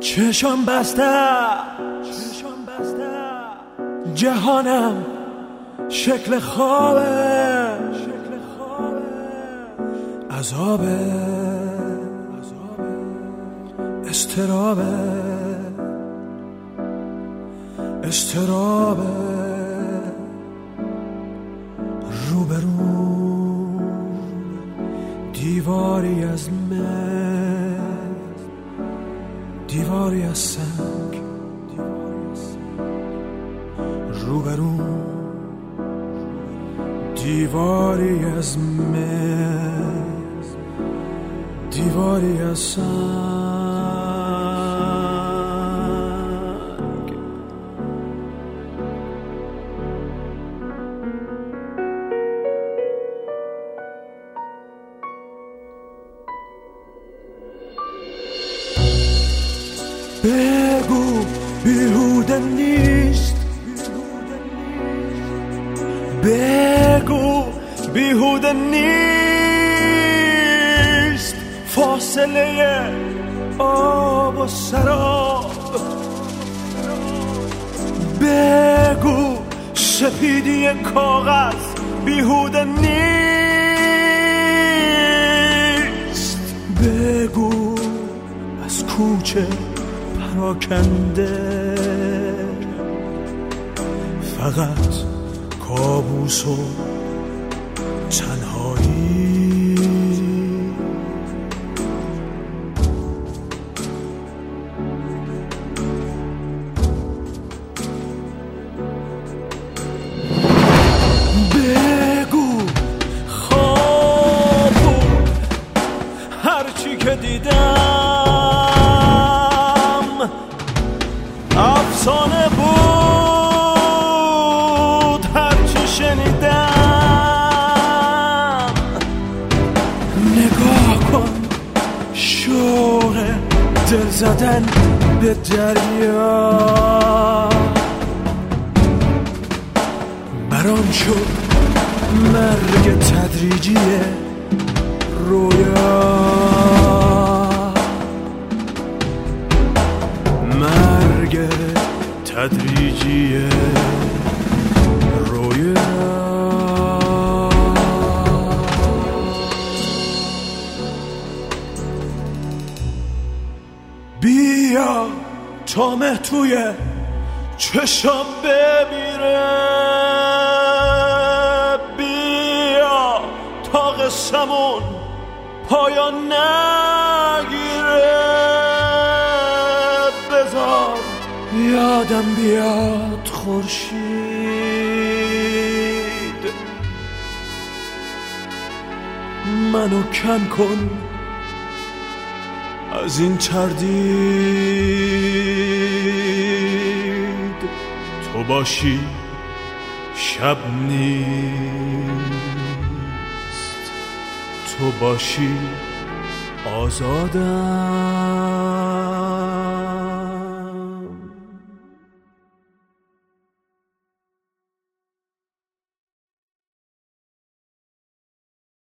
چشم بسته جهانم شکل خوابه عذابه استرابه روبرو دیواری از دیواری از سنگ روبرو دیواری از دیواری از سنگ بگو بیهوده نیست بگو بیهوده نیست فاصله آب و سراب بگو سپیدی کاغذ بیهوده نیست بگو از کوچه پراکنده فقط کابوس و تنهایی بگو خواب بود هرچی که دیدم افسانه بود هرچی شنیدم نگاه کن شوق دل زدن به دریا برام شد مرگ تدریجی رویا مرگ تدریجی رویا بیا تا مه توی چشم بمیره بیا تا قصمون پایان نگیره بذار یادم بیاد خورشید منو کم کن از این تردید تو باشی شب نیست تو باشی آزادم